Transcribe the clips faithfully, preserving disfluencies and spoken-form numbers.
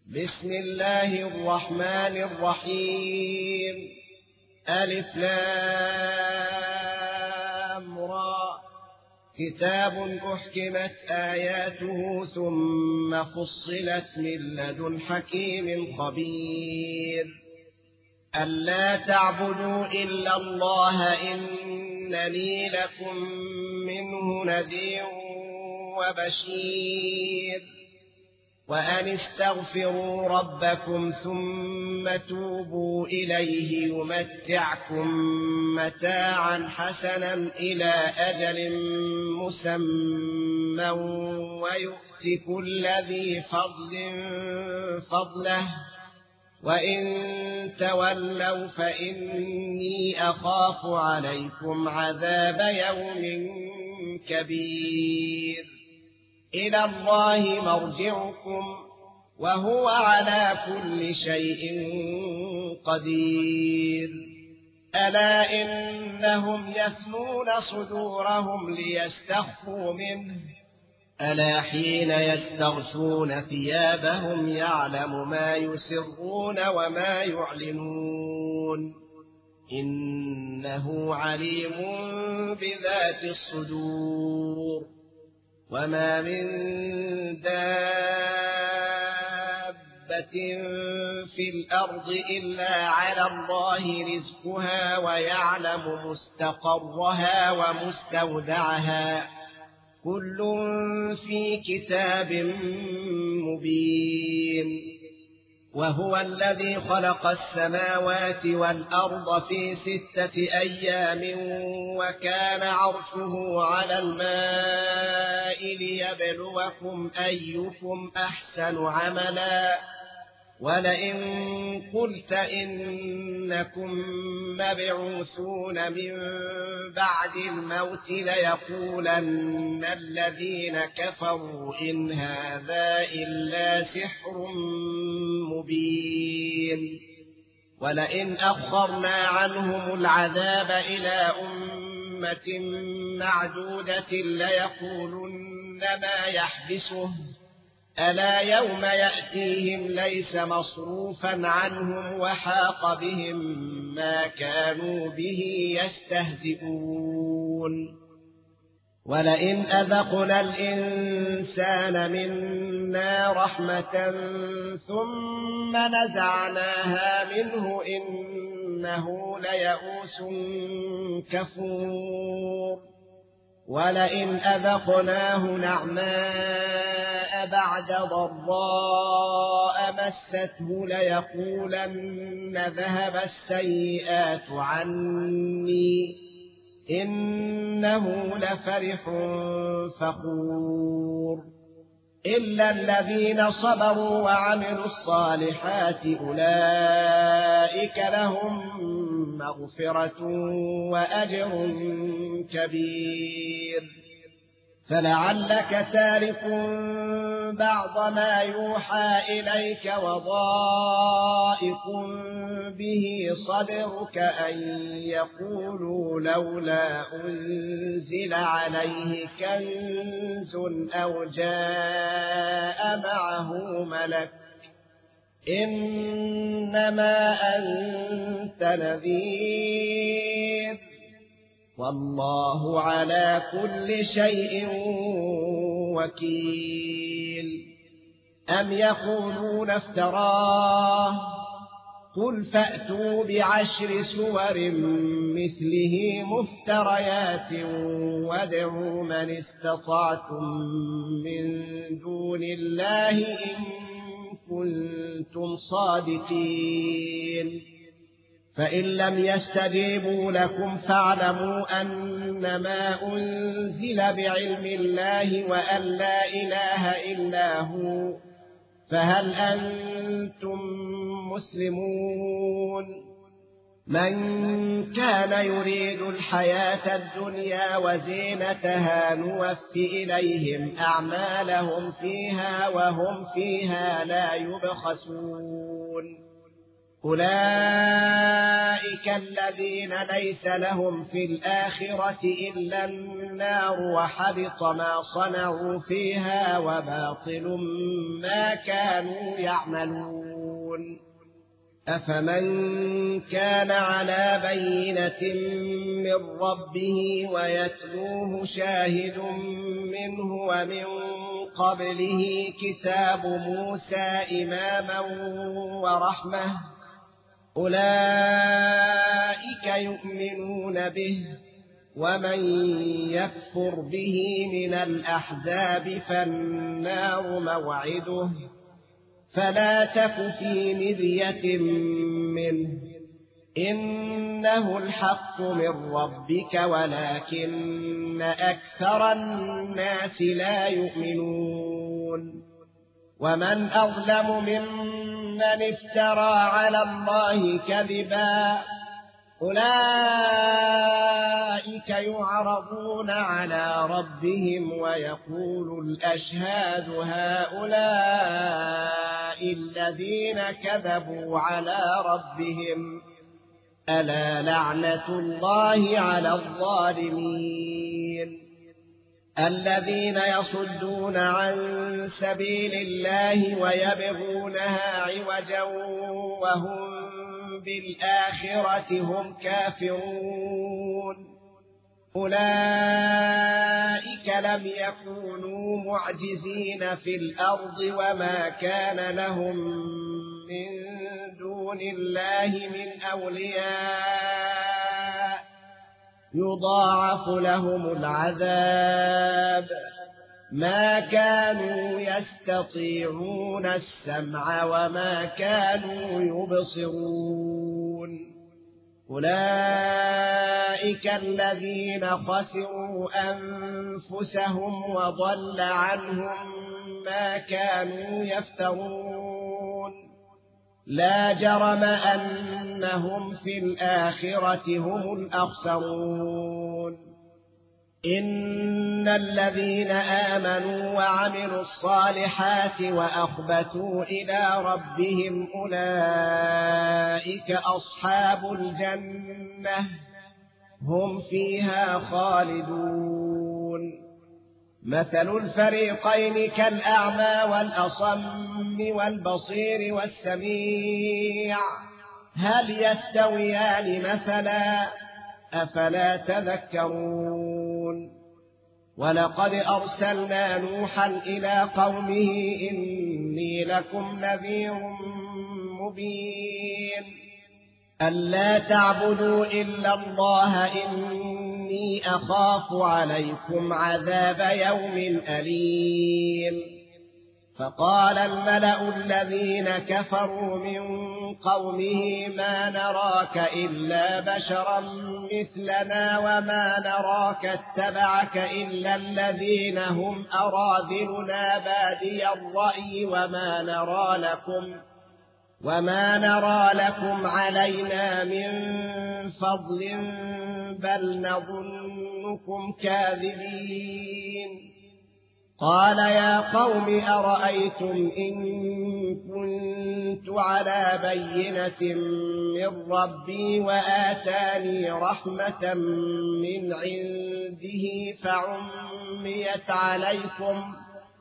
بسم الله الرحمن الرحيم. ألف لام را. كتاب أحكمت آياته ثم فصلت من لدن حكيم خبير. ألا تعبدوا إلا الله إنني لكم منه نذير وبشير. وأن استغفروا ربكم ثم توبوا إليه يمتعكم متاعا حسنا إلى أجل مسمى ويؤت كل ذي فضل فضله وإن تولوا فإني أخاف عليكم عذاب يوم كبير. إلى الله مرجعكم وهو على كل شيء قدير. ألا إنهم يثنون صدورهم ليستخفوا منه ألا حين يستغشون ثيابهم يعلم ما يسرون وما يعلنون إنه عليم بذات الصدور. وما من دابة في الأرض إلا على الله رزقها ويعلم مستقرها ومستودعها كل في كتاب مبين. وهو الذي خلق السماوات والأرض في ستة أيام وكان عرشه على الماء ليبلوكم أيكم أحسن عملا. ولئن قلت إنكم مبعوثون من بعد الموت ليقولن الذين كفروا إن هذا إلا سحر مبين. ولئن أخرنا عنهم العذاب إلى أمة معدودة ليقولن ما يحبسه ألا يوم يأتيهم ليس مصروفا عنهم وحاق بهم ما كانوا به يستهزئون. ولئن أذقنا الإنسان منا رحمة ثم نزعناها منه إنه ليئوس كفور. ولئن أذقناه نعماء بعد ضراء مسته ليقولن ذهب السيئات عني إنه لفرح فخور. إلا الذين صبروا وعملوا الصالحات أولئك لهم مغفرة وأجر كبير. فلعلك تارك بعض ما يوحى إليك وضائق به صدرك أن يقولوا لولا أنزل عليه كنز أو جاء معه ملك إنما أنت نذير والله على كل شيء وكيل. أم يقولون افتراه قل فأتوا بعشر سور مثله مفتريات وادعوا من استطعتم من دون الله إن كنتم صادقين. فإن لم يستجيبوا لكم فاعلموا أنما أنزل بعلم الله وأن لا إله إلا هو فهل أنتم مسلمون. من كان يريد الحياة الدنيا وزينتها نوف إليهم أعمالهم فيها وهم فيها لا يبخسون. أولئك الذين ليس لهم في الآخرة إلا النار وحبط ما صنعوا فيها وباطل ما كانوا يعملون أفمن كان على بينة من ربه ويتلوه شاهد منه ومن قبله كتاب موسى إماما ورحمة أولئك يؤمنون به ومن يكفر به من الأحزاب فالنار موعده فلا تك في مرية منه إنه الحق من ربك ولكن أكثر الناس لا يؤمنون ومن أظلم ممن افترى على الله كذبا أولئك يعرضون على ربهم ويقول الأشهاد هؤلاء الذين كذبوا على ربهم ألا لعنة الله على الظالمين الذين يصدون عن سبيل الله ويبغونها عوجا وهم بالآخرة هم كافرون أولئك لم يكونوا معجزين في الأرض وما كان لهم من دون الله من أولياء يضاعف لهم العذاب ما كانوا يستطيعون السمع وما كانوا يبصرون أولئك الذين خسروا أنفسهم وضل عنهم ما كانوا يفترون لا جرم أنهم في الآخرة هم الأخسرون إن الذين آمنوا وعملوا الصالحات وأخبتوا إلى ربهم أولئك أصحاب الجنة هم فيها خالدون مثل الفريقين كالأعمى والأصم والبصير والسميع هل يستويان مثلا أفلا تذكرون ولقد أرسلنا نوحا إلى قومه إني لكم نذير مبين ألا تعبدوا إلا الله إني أخاف عليكم عذاب يوم أليم فقال الملأ الذين كفروا من قومه ما نراك إلا بشرا مثلنا وما نراك اتبعك إلا الذين هم أراذلنا بادي الرأي وما نرى لكم وما نرى لكم علينا من فضل بل نظنكم كاذبين قال يا قوم أرأيتم إن كنت على بينة من ربي وآتاني رحمة من عنده فعميت عليكم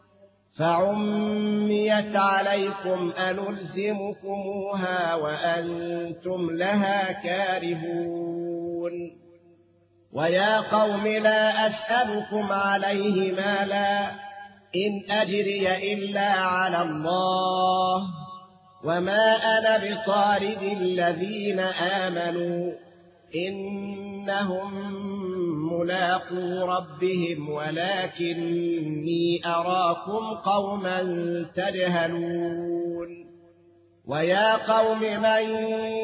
فعميت عليكم أنلزمكموها وأنتم لها كارهون ويا قوم لا أسألكم عليه مالا إن أجري إلا على الله وما أنا بطارد الذين آمنوا إنهم ملاقو ربهم ولكني أراكم قوما تجهلون ويا قوم من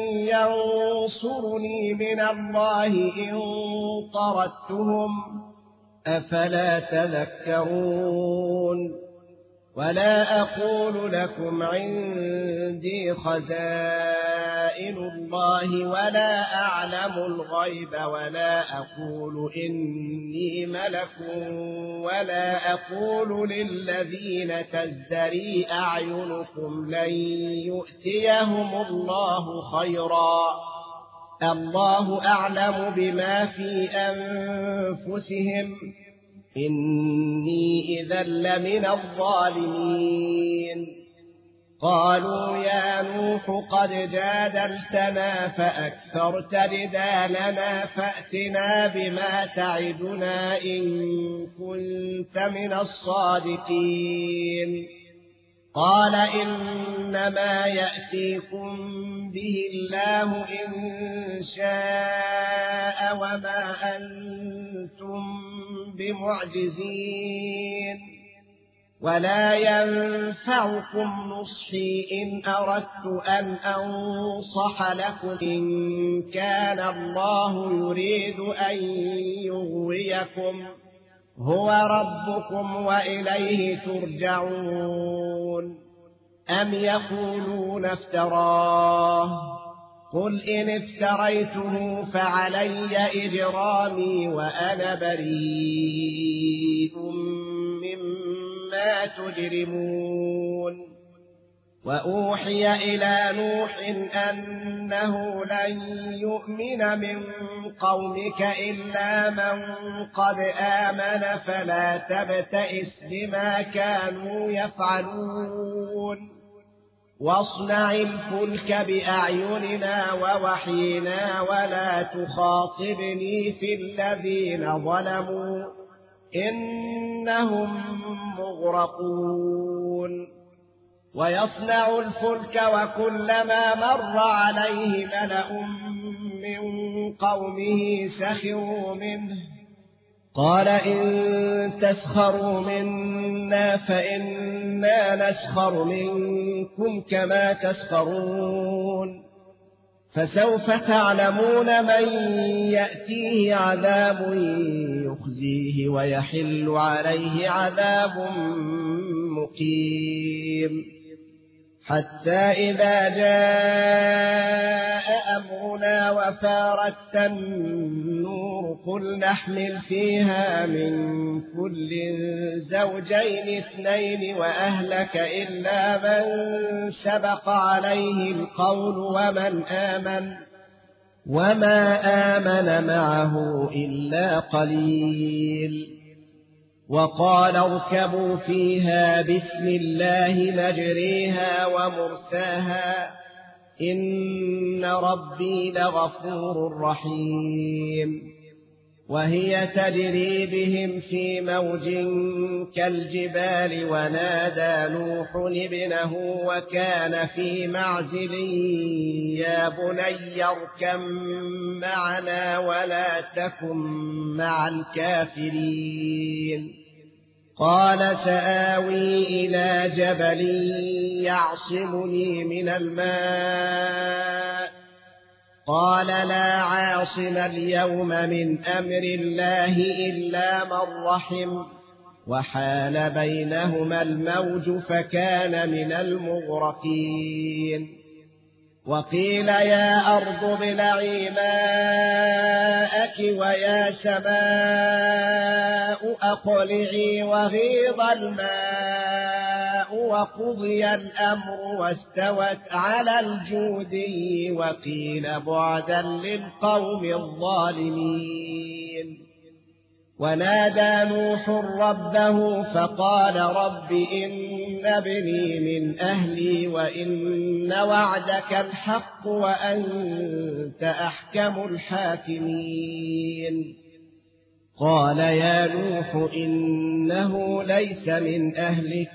ينصرني من الله إن طردتهم أفلا تذكرون ولا أقول لكم عندي خزائن الله ولا أعلم الغيب ولا أقول إني ملك ولا أقول للذين تزدري أعينكم لن يؤتيهم الله خيرا الله أعلم بما في أنفسهم إني إذا لمن الظالمين قالوا يا نوح قد جادلتنا فأكثرت جدالنا فأتنا بما تعدنا إن كنت من الصادقين قال إنما يأتيكم به الله إن شاء وما أنتم بمعجزين ولا ينفعكم نصحي إن أردت أن أنصح لكم إن كان الله يريد أن يغويكم هو ربكم وإليه ترجعون أم يقولون افتراه قل إن افتريته فعلي إجرامي وأنا بريء مما تجرمون وأوحي إلى نوح أنه لن يؤمن من قومك إلا من قد آمن فلا تبتئس بما كانوا يفعلون واصنع الفلك بأعيننا ووحينا ولا تخاطبني في الذين ظلموا إنهم مغرقون ويصنع الفلك وكلما مر عليه ملأ من قومه سخروا منه قال إن تسخروا منا فإنا نسخر منكم كما تسخرون فسوف تعلمون من يأتيه عذاب يخزيه ويحل عليه عذاب مقيم حتى إذا جاء أمرنا وفارت النور قل نحمل فيها من كل زوجين اثنين وأهلك إلا من سبق عليه القول ومن آمن وما آمن معه إلا قليل وقال اركبوا فيها بسم الله مجريها ومرساها إن ربي لغفور رحيم وهي تجري بهم في موج كالجبال ونادى نوح ابنه وكان في معزل يا بني اركب معنا ولا تكن مع الكافرين قال سآوي إلى جبل يعصمني من الماء قال لا عاصم اليوم من أمر الله إلا من رحم وحال بينهما الموج فكان من المغرقين وقيل يا أرض ابلعي ماءك ويا سماء أقلعي وغيض الماء وقضي الأمر واستوت على الجودي وقيل بعدا للقوم الظالمين ونادى نوح ربه فقال رب إن ابني من أهلي وإن وعدك الحق وأنت أحكم الحاكمين قال يا نوح إنه ليس من أهلك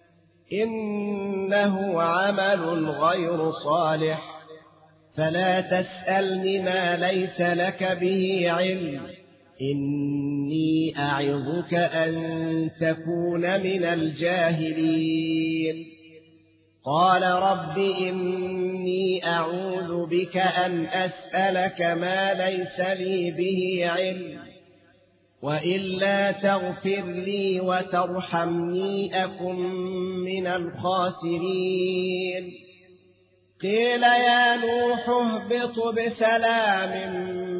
إنه عمل غير صالح فلا تسألني ما ليس لك به علم إني أعظك أن تكون من الجاهلين قال رب إني أعوذ بك أن أسألك ما ليس لي به علم وإلا تغفر لي وترحمني أكن من الخاسرين قيل يا نوح اهبط بسلام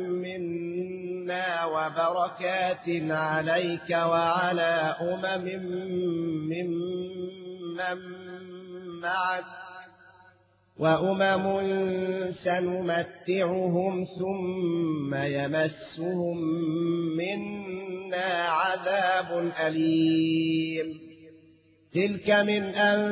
منا وبركات عليك وعلى أمم ممن معك وأمم سنمتعهم ثم يمسهم منا عذاب أليم تلك من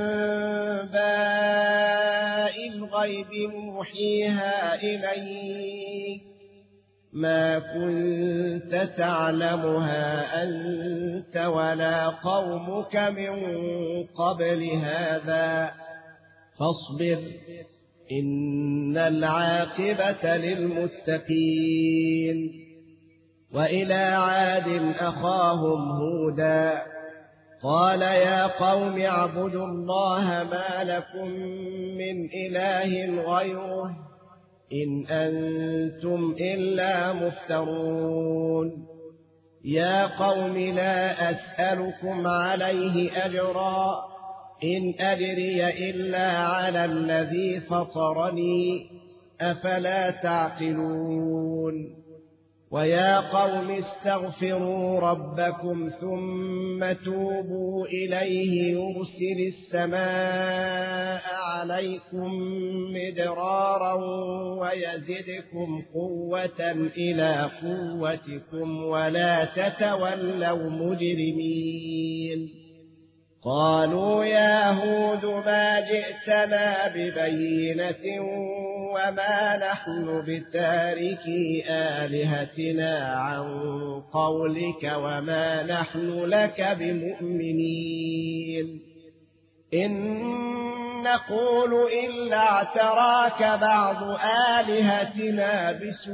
أنباء الغيب نوحيها إليك ما كنت تعلمها أنت ولا قومك من قبل هذا فاصبر إن العاقبة للمتقين وإلى عاد أخاهم هودا قال يا قوم اعبدوا الله ما لكم من إله غيره إن أنتم إلا مفترون يا قوم لا أسألكم عليه أجرا إن أجري إلا على الذي فطرني أفلا تعقلون ويا قوم استغفروا ربكم ثم توبوا إليه يرسل السماء عليكم مدرارا ويزدكم قوة إلى قوتكم ولا تتولوا مجرمين قالوا يا هود ما جئتنا ببينة وما نحن بتاركي آلهتنا عن قولك وما نحن لك بمؤمنين إن نقول إلا اعتراك بعض آلهتنا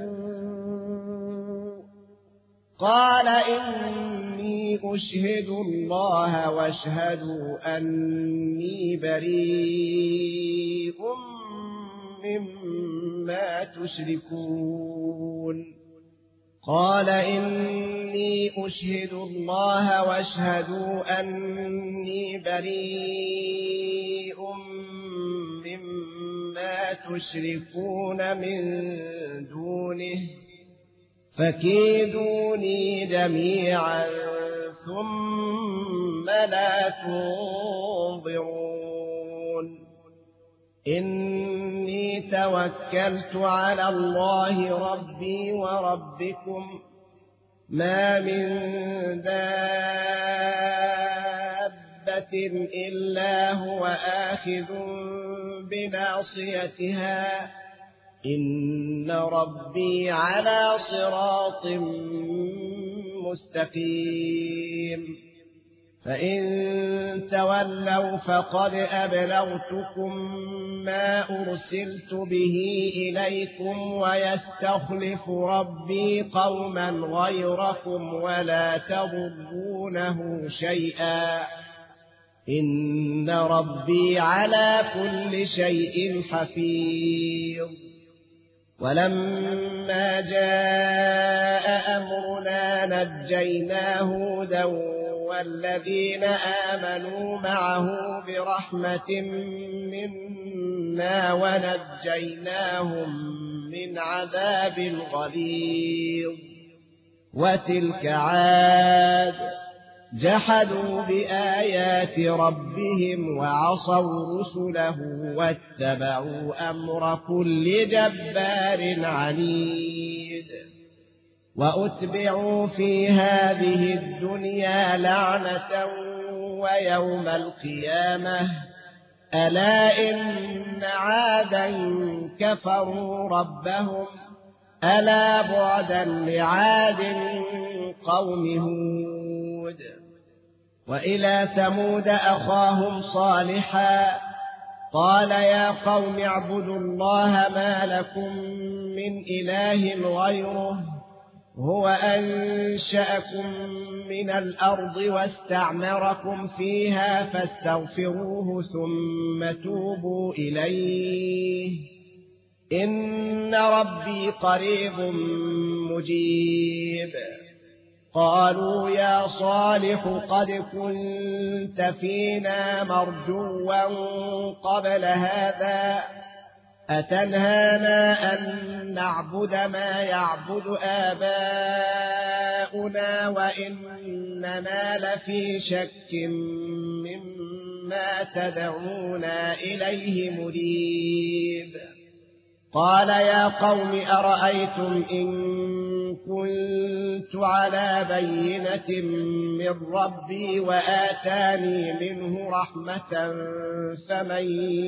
بسوء قال إني أشهد الله واشهدوا أني بريء مما تشركون قال إني أشهد الله واشهدوا أني بريء مما تشركون من دونه فكيدوني جميعا ثم لا تنظرون إني توكلت على الله ربي وربكم ما من دابة إلا هو آخذ بناصيتها إن ربي على صراط مستقيم فإن تولوا فقد أبلغتكم ما أرسلت به إليكم ويستخلف ربي قوما غيركم ولا تضرونه شيئا إن ربي على كل شيء حفيظ ولما جاء أمرنا نجينا هودا والذين آمنوا معه برحمة منا ونجيناهم من عذاب غليظ وتلك عاد جحدوا بآيات ربهم وعصوا رسله واتبعوا أمر كل جبار عنيد وأتبعوا في هذه الدنيا لعنة ويوم القيامة ألا إن عادا كفروا ربهم ألا بعدا لعاد قوم هود وإلى ثمود أخاهم صالحا قال يا قوم اعبدوا الله ما لكم من إله غيره هو أنشأكم من الأرض واستعمركم فيها فاستغفروه ثم توبوا إليه إن ربي قريب مجيب قالوا يا صالح قد كنت فينا مرجوا قبل هذا أتنهانا أن نعبد ما يعبد آباؤنا وإننا لفي شك مما تدعونا إليه مريب قال يا قوم أرأيتم إن كنت على بينة من ربي وآتاني منه رحمة فمن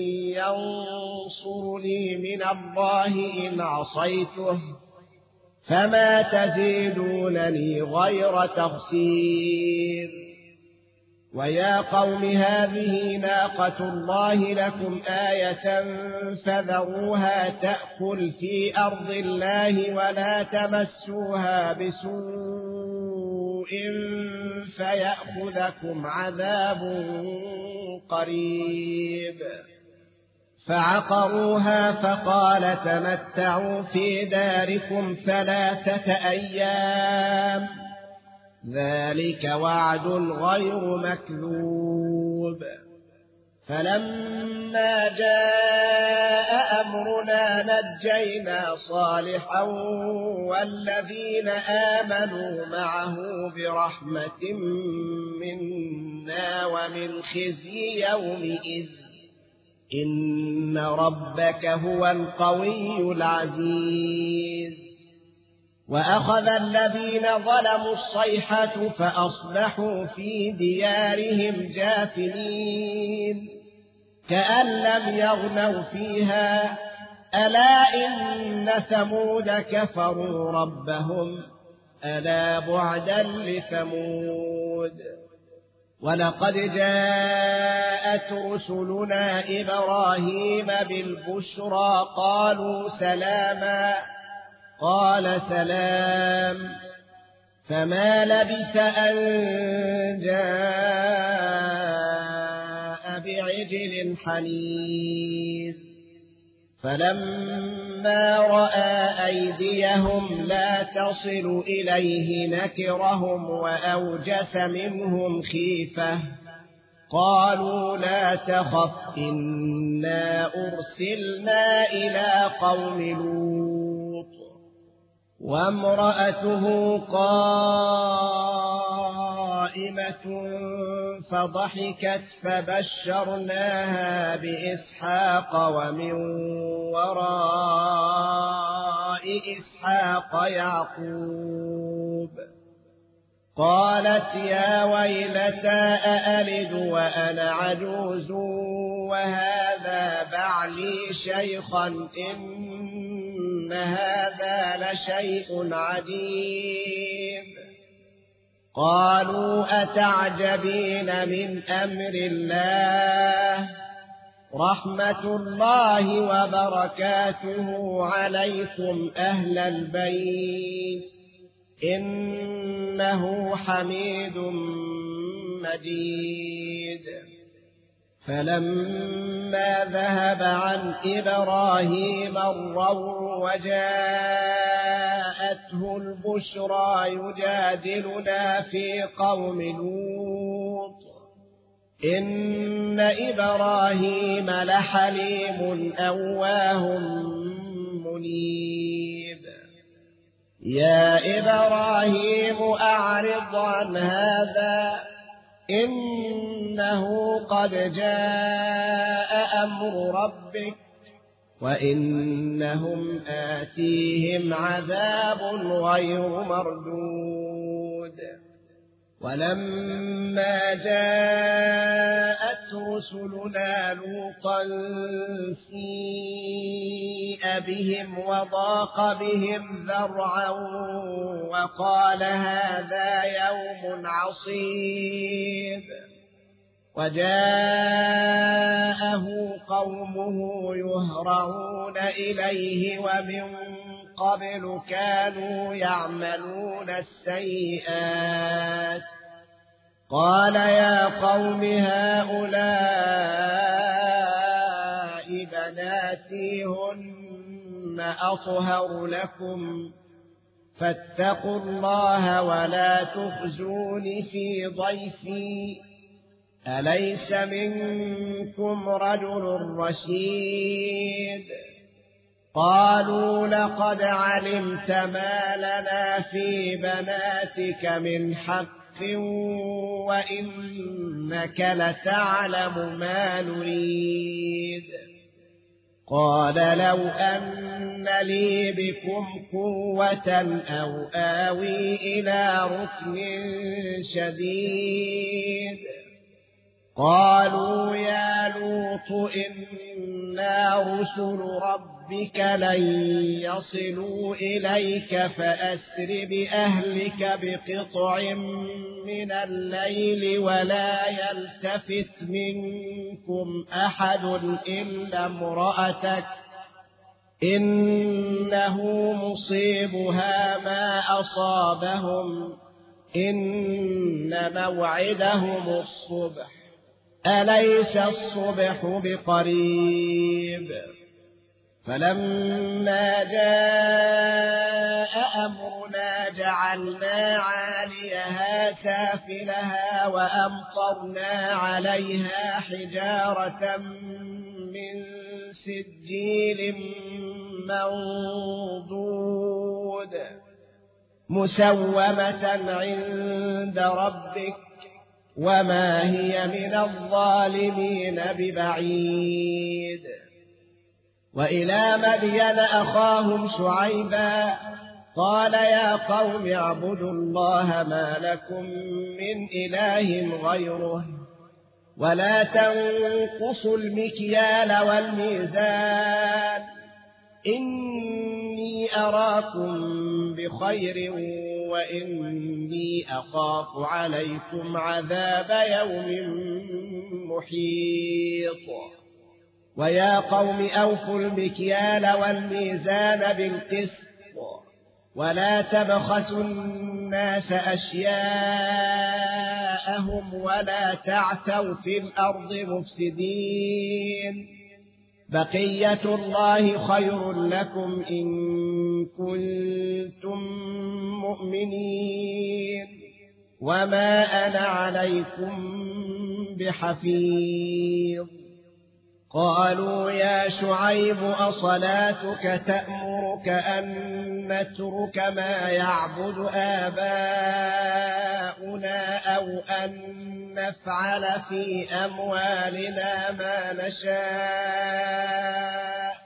ينصرني من الله إن عصيته فما تزيدونني غير تخسير ويا قوم هذه ناقة الله لكم آية فذروها تأكل في أرض الله ولا تمسوها بسوء فيأخذكم عذاب قريب فعقروها فقال تمتعوا في داركم ثلاثة أيام ذلك وعد غير مكذوب فلما جاء أمرنا نجينا صالحا والذين آمنوا معه برحمة منا ومن خزي يومئذ إن ربك هو القوي العزيز وأخذ الذين ظلموا الصيحة فأصبحوا في ديارهم جاثمين كأن لم يغنوا فيها ألا إن ثمود كفروا ربهم ألا بعدا لثمود ولقد جاءت رسلنا إبراهيم بالبشرى قالوا سلاما قال سلام فما لبث أن جاء بعجل حنيذ فلما رأى أيديهم لا تصل إليه نكرهم وأوجس منهم خيفة قالوا لا تخف إنا أرسلنا إلى قوم لوط وامرأته قائمة فضحكت فبشرناها بإسحاق ومن وراء إسحاق يعقوب قالت يا ويلتى أألد وأنا عجوز وهذا بعلي شيخا إن هذا لشيء عجيب قالوا أتعجبين من أمر الله رحمة الله وبركاته عليكم أهل البيت إنه حميد مجيد فلما ذهب عن إبراهيم الروع وجاءته البشرى يجادلنا في قوم لوط إن إبراهيم لحليم أواه منيب يا إبراهيم أعرض عن هذا إنه قد جاء أمر ربك وإنهم آتيهم عذاب غير مردود ولما جاءت رسلنا لوطا سيء بهم وضاق بهم ذرعا وقال هذا يوم عصيب وجاءه قومه يهرعون إليه ومن قبل كانوا يعملون السيئات قال يا قوم هؤلاء بناتي هن أطهر لكم فاتقوا الله ولا تخزون في ضيفي أليس منكم رجل رشيد قالوا لقد علمت ما لنا في بناتك من حق وإنك لتعلم ما نريد قال لو أن لي بكم قوة أو آوي إلى ركن شديد قالوا يا لوط إنا رسل ربك لن يصلوا إليك فأسر بأهلك بقطع من الليل ولا يلتفت منكم أحد إلا امرأتك إنه مصيبها ما أصابهم إن موعدهم الصبح أليس الصبح بقريب فلما جاء أمرنا جعلنا عاليها سافلها وأمطرنا عليها حجارة من سجيل منضود مسومة عند ربك وما هي من الظالمين ببعيد وإلى مدين أخاهم شعيبا قال يا قوم اعبدوا الله ما لكم من إله غيره ولا تنقصوا المكيال والميزان إني أراكم بخير وإني أخاف عليكم عذاب يوم محيط ويا قوم أوفوا المكيال والميزان بالقسط ولا تبخسوا الناس أشياءهم ولا تعثوا في الأرض مفسدين بقية الله خير لكم إن كنتم مؤمنين وما أنا عليكم بحفيظ قالوا يا شعيب أصلاتك تأمرك أن نترك ما يعبد آباؤنا أو أن نفعل في أموالنا ما نشاء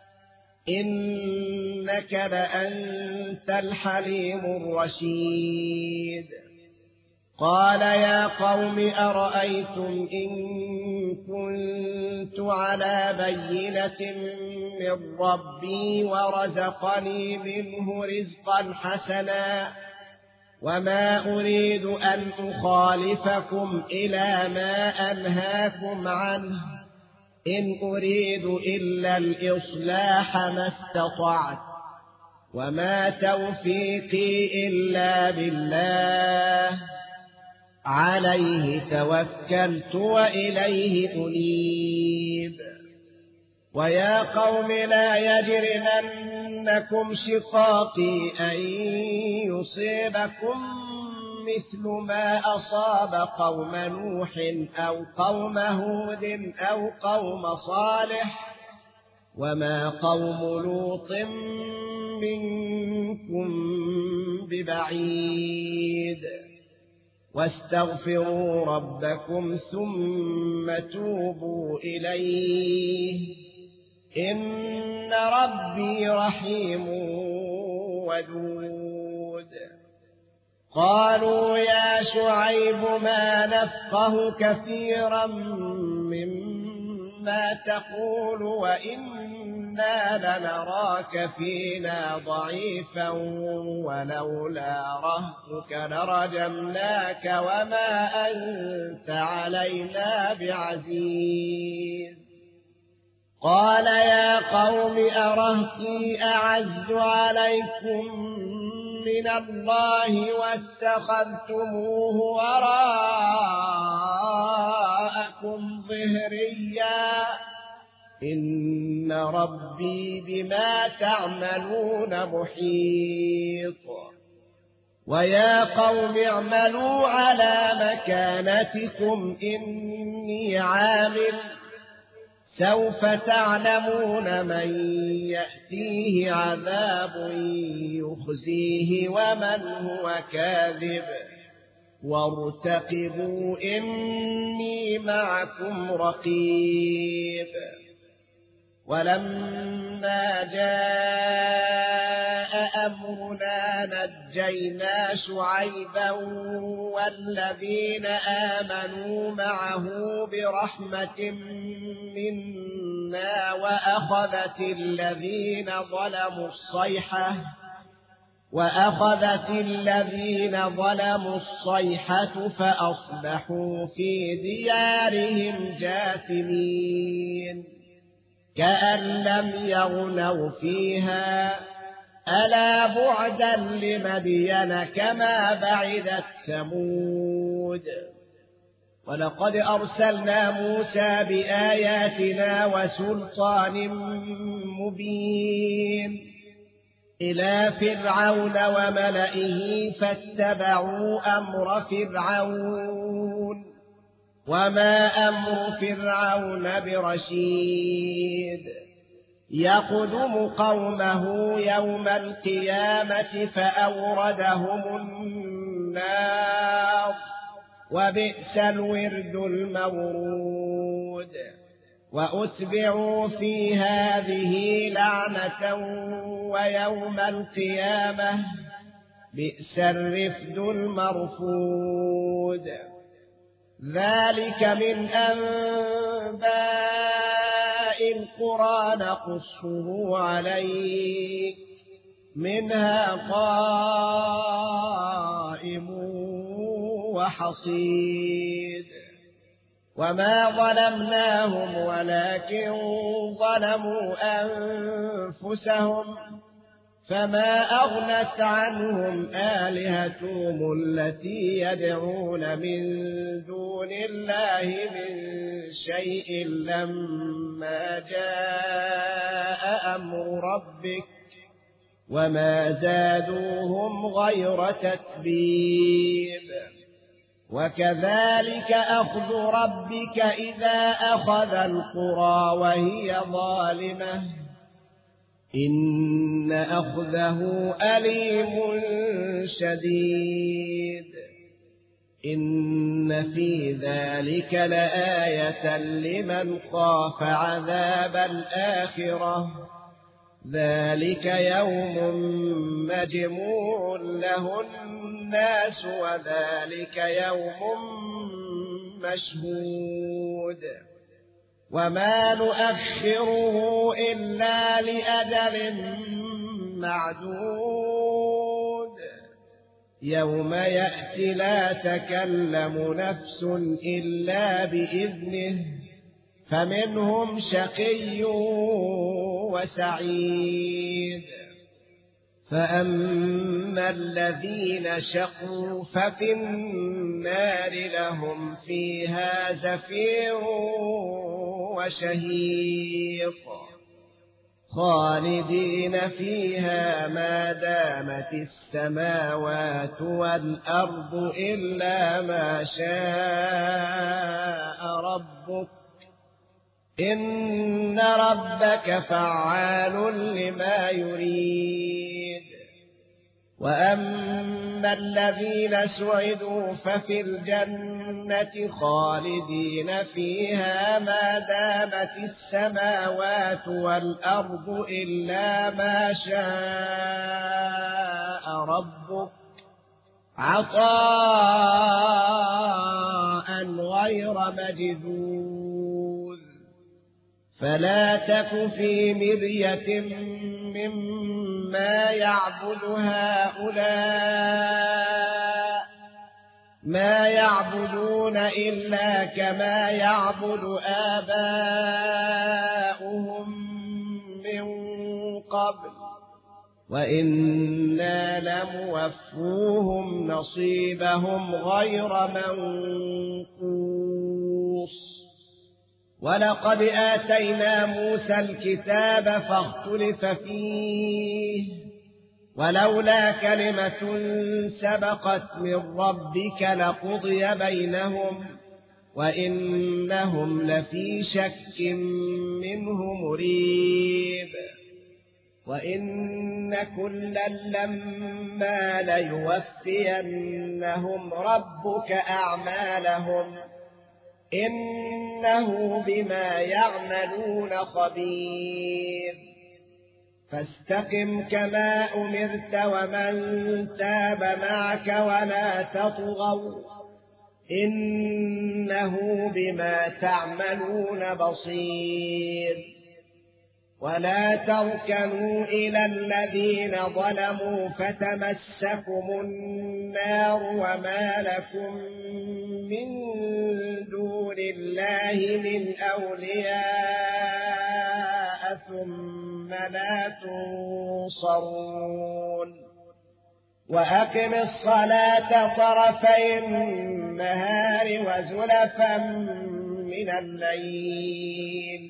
إنك لأنت الحليم الرشيد قال يا قوم أرأيتم إن كنت على بينة من ربي ورزقني منه رزقا حسنا وما أريد أن أخالفكم إلى ما أنهاكم عنه إن أريد إلا الإصلاح ما استطعت وما توفيقي إلا بالله عليه توكلت وإليه أنيب ويا قوم لا يجرمنكم شقاقي أن يصيبكم مثل ما أصاب قوم نوح أو قوم هود أو قوم صالح وما قوم لوط منكم ببعيد واستغفروا ربكم ثم توبوا إليه إن ربي رحيم ودود قالوا يا شعيب ما نفقه كثيرا مما تقول وإنا لنراك فينا ضعيفا ولولا رهتك لرجمناك وما أنت علينا بعزيز قال يا قوم أرهتي أعز عليكم من الله واتخذتموه وراءكم ظهريا إن ربي بما تعملون محيط ويا قوم اعملوا على مكانتكم إني عامل سوف تعلمون من يأتيه عذاب يخزيه ومن هو كاذب وارتقبوا إني معكم رقيب ولما جاء أمرنا نجينا شعيبا والذين آمنوا معه برحمة منا وأخذت الذين ظلموا الصيحة وأخذت الذين ظلموا الصيحة فأصبحوا في ديارهم جاثمين كأن لم يغنوا فيها ألا بعدا لمدين كما بعدت ثمود ولقد أرسلنا موسى بآياتنا وسلطان مبين إلى فرعون وملئه فاتبعوا أمر فرعون وما أمر فرعون برشيد يقدم قومه يوم القيامة فأوردهم النار وبئس الورد المورود وأتبعوا في هذه لعنة ويوم القيامة بئس الرفد المرفود ذلك من أنباء القرى نقصه عليك منها قائم وحصيد وما ظلمناهم ولكن ظلموا أنفسهم فما أغنت عنهم آلهتهم التي يدعون من دون الله من شيء لما جاء أمر ربك وما زادوهم غير تتبيب وكذلك أخذ ربك إذا أخذ القرى وهي ظالمة إن أخذه أليم شديد إن في ذلك لآية لمن خاف عذاب الآخرة ذلك يوم مجموع له الناس وذلك يوم مشهود وما نؤخره إلا لأجل معدود يوم يأتي لا تكلم نفس إلا بإذنه فمنهم شقي وسعيد فأما الذين شقوا ففي النار لهم فيها زفير وشهيق خالدين فيها ما دامت السماوات والأرض إلا ما شاء ربك إن ربك فعال لما يريد وأما الذين سعدوا ففي الجنة خالدين فيها ما دامت السماوات والأرض إلا ما شاء ربك عطاء غير مجذوذ فلا تك في مرية مما يعبد هؤلاء ما يعبدون إلا كما يعبد آباؤهم من قبل وإنا لموفوهم نصيبهم غير منقوص ولقد آتينا موسى الكتاب فاختلف فيه ولولا كلمة سبقت من ربك لقضي بينهم وإنهم لفي شك منه مريب وإن كلا لما ليوفينهم ربك أعمالهم إنه بما يعملون خبير فاستقم كما أمرت ومن تاب معك ولا تطغوا إنه بما تعملون بصير ولا تركنوا إلى الذين ظلموا فتمسكم النار وما لكم من دون الله من أولياء ثم لا تنصرون وأقم الصلاة طرفي النهار وزلفا من الليل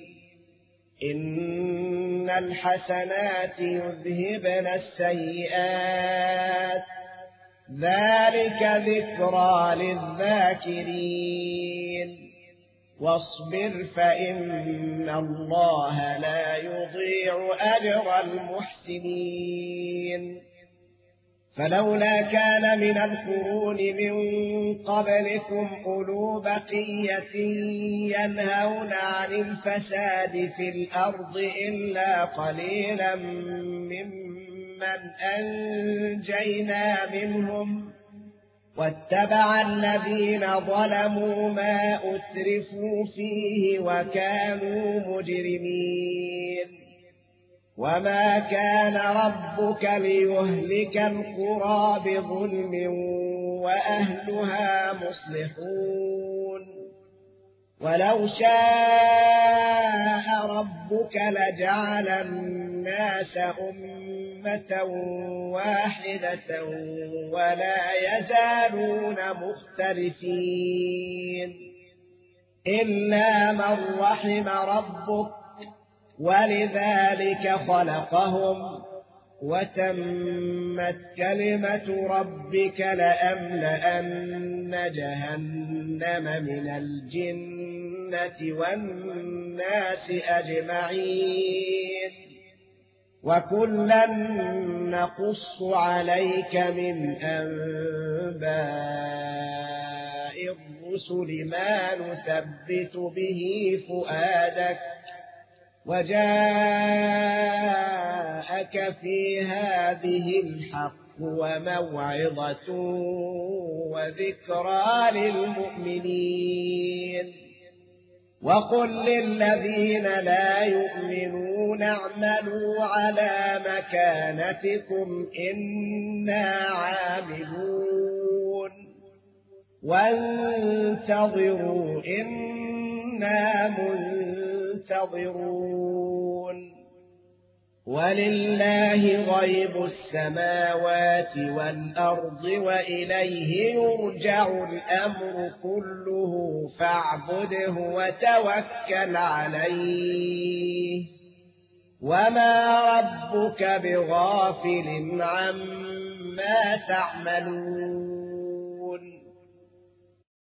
إن الحسنات يذهبن السيئات ذلك ذكرى للذاكرين واصبر فإن الله لا يضيع أجر المحسنين فلولا كان من القرون من قبلكم أولو بقية ينهون عن الفساد في الأرض إلا قليلا ممن أنجينا منهم واتبع الذين ظلموا ما أترفوا فيه وكانوا مجرمين وما كان ربك ليهلك القرى بظلم وأهلها مصلحون ولو شاء ربك لجعل الناس أمة واحدة ولا يزالون مختلفين إلا من رحم ربك ولذلك خلقهم وتمت كلمة ربك لأملأن جهنم من الجنة والناس أجمعين وكلا نقص عليك من أنباء الرسل ما نثبت به فؤادك وجاءك في هذه الحق وموعظة وذكرى للمؤمنين وقل للذين لا يؤمنون اعملوا على مكانتكم إنا عاملون وانتظروا إنا منتظرون ولله غيب السماوات والأرض وإليه يرجع الأمر كله فاعبده وتوكل عليه وما ربك بغافل عما تعملون